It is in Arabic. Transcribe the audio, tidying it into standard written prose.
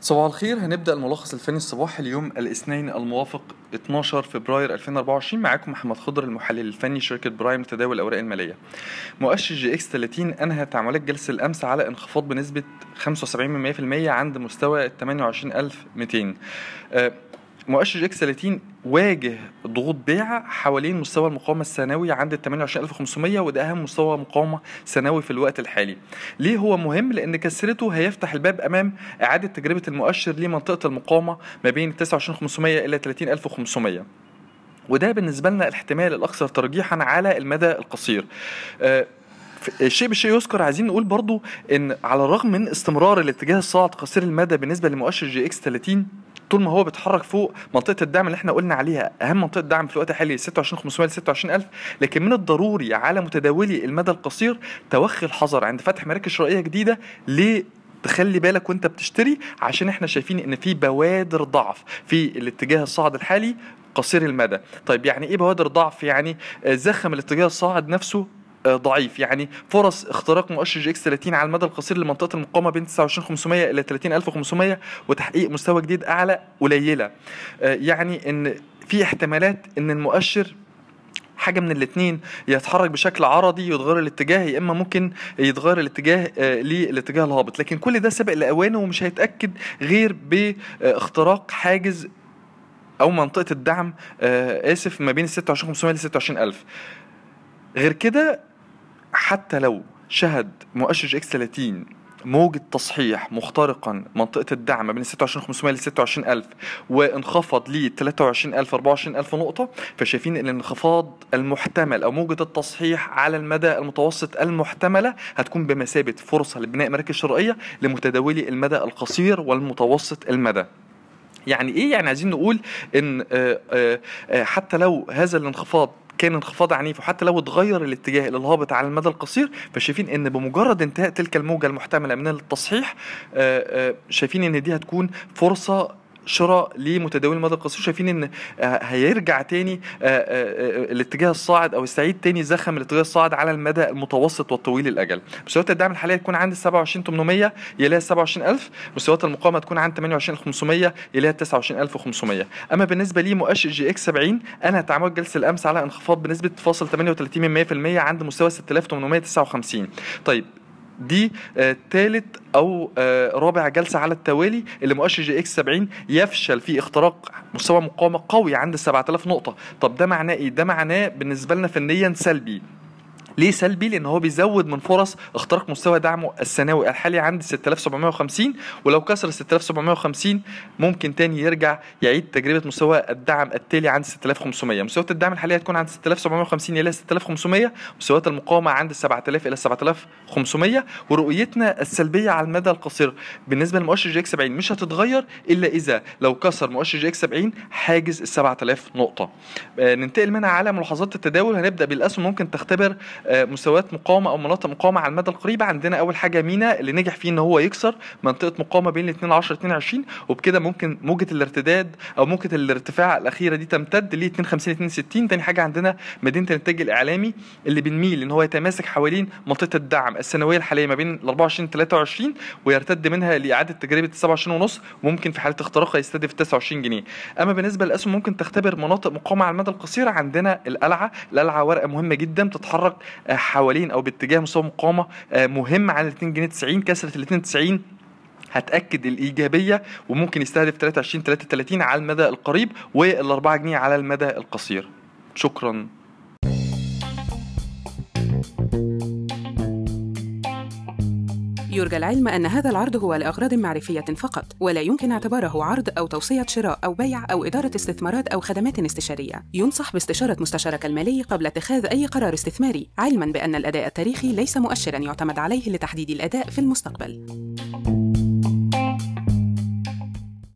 صباح الخير. هنبدأ الملخص الفني الصباحي اليوم الاثنين الموافق 12 فبراير 2024. معاكم محمد خضر المحلل الفني شركة برايم لتداول الأوراق المالية. مؤشر جي اكس 30 أنهى تعاملات جلسة الأمس على انخفاض بنسبة 75% عند مستوى 28200. مؤشر جي اكس 30 واجه ضغوط بيع حوالين مستوى المقاومة السنوي عند 28500، وده أهم مستوى مقاومة سنوي في الوقت الحالي. ليه هو مهم؟ لأن كسرته هيفتح الباب أمام إعادة تجربة المؤشر لمنطقة المقاومة ما بين 29500 إلى 30500، وده بالنسبة لنا الاحتمال الأكثر ترجيحا على المدى القصير. الشيء بالشيء يذكر، عايزين نقول برضو ان على الرغم من استمرار الاتجاه الصاعد قصير المدى بالنسبه لمؤشر جي اكس 30، طول ما هو بيتحرك فوق منطقه الدعم اللي احنا قلنا عليها اهم منطقه دعم في الوقت الحالي 26500 ل 26000، لكن من الضروري على متداولي المدى القصير توخي الحذر عند فتح مراكز شرائيه جديده. ليه؟ تخلي بالك وانت بتشتري، عشان احنا شايفين ان في بوادر ضعف في الاتجاه الصاعد الحالي قصير المدى. طيب يعني ايه بوادر ضعف؟ يعني زخم الاتجاه الصاعد نفسه ضعيف، يعني فرص اختراق مؤشر جي اكس 30 على المدى القصير لمنطقه المقاومه بين 29500 الى 30500 وتحقيق مستوى جديد اعلى قليله. يعني ان في احتمالات ان المؤشر حاجه من الاثنين، يتحرك بشكل عرضي يتغير الاتجاه، يا اما ممكن يتغير الاتجاه للاتجاه الهابط، لكن كل ده سبق لاوانه ومش هيتاكد غير باختراق حاجز او منطقه الدعم ما بين 26500 ل 26000. غير كده حتى لو شهد مؤشر جي اكس 30 موجة تصحيح مخترقا منطقة الدعم بين 26500 ل 26000 وانخفض ل 23000 24000 نقطة، فشايفين ان الانخفاض المحتمل او موجة التصحيح على المدى المتوسط المحتملة هتكون بمثابة فرصة لبناء مراكز شرائية لمتداولي المدى القصير والمتوسط المدى. يعني ايه؟ يعني عايزين نقول ان حتى لو هذا الانخفاض كان انخفاض عنيف، وحتى لو اتغير الاتجاه الى الهابط على المدى القصير، فشايفين ان بمجرد انتهاء تلك الموجة المحتملة من التصحيح شايفين ان دي هتكون فرصة شراء لمتداولي المدى القصير. شايفين ان هيرجع تاني الاتجاه الصاعد او يستعيد تاني زخم الاتجاه الصاعد على المدى المتوسط والطويل الاجل. مستويات الدعم الحاليه تكون عند 27800 يلاقي 27000، مستويات المقاومه تكون عند 28500 يلاقي 29500. اما بالنسبه لي مؤشر جي اكس 70 انا تعاملات جلسه الامس على انخفاض بنسبه 0.38% عند مستوى 6859. طيب دي ثالث او رابع جلسه على التوالي اللي مؤشر جي اكس 70 يفشل في اختراق مستوى مقاومه قوي عند 7000 نقطه. طب ده معناه ايه؟ ده معناه بالنسبه لنا فنيا سلبي. ليه سلبي؟ لان هو بيزود من فرص اختراق مستوى دعمه السنوي الحالي عند 6750، ولو كسر 6750 ممكن تاني يرجع يعيد تجربه مستوى الدعم التالي عند 6500. مستويات الدعم الحاليه هتكون عند 6750 الى 6500، مستويات المقاومه عند 7000 الى 7500. ورؤيتنا السلبيه على المدى القصير بالنسبه لمؤشر جي اكس 70 مش هتتغير الا اذا لو كسر مؤشر جي اكس 70 حاجز ال 7000 نقطه. ننتقل منها على ملاحظات التداول. هنبدا بالاسهم ممكن تختبر مستويات مقاومه او مناطق مقاومه على المدى القريب. عندنا اول حاجه مينا اللي نجح فيه ان هو يكسر منطقه مقاومه بين 210 22، وبكده ممكن موجه الارتداد او موجه الارتفاع الاخيره دي تمتد ل 52 62. تاني حاجه عندنا مدينه الانتاج الاعلامي اللي بنميل ان هو يتماسك حوالين منطقه الدعم السنويه الحاليه ما بين 24 23 ويرتد منها لاعاده تجربه 27 ونص، وممكن في حاله اختراقها يستهدف 29 جنيه. اما بالنسبه للاسهم ممكن تختبر مناطق مقاومه على المدى القصير. عندنا القلعه ورقه مهمه جدا بتتحرك حوالين او باتجاه مستوى مقاومه مهم على 2 جنيه 90. كسرت ال 92 هتأكد الإيجابية، وممكن يستهدف 23 33 على المدى القريب وال4 جنيه على المدى القصير. شكرا. يرجى العلم أن هذا العرض هو لأغراض معرفية فقط، ولا يمكن اعتباره عرض أو توصية شراء أو بيع أو إدارة استثمارات أو خدمات استشارية. ينصح باستشارة مستشارك المالي قبل اتخاذ أي قرار استثماري، علماً بأن الأداء التاريخي ليس مؤشراً يعتمد عليه لتحديد الأداء في المستقبل.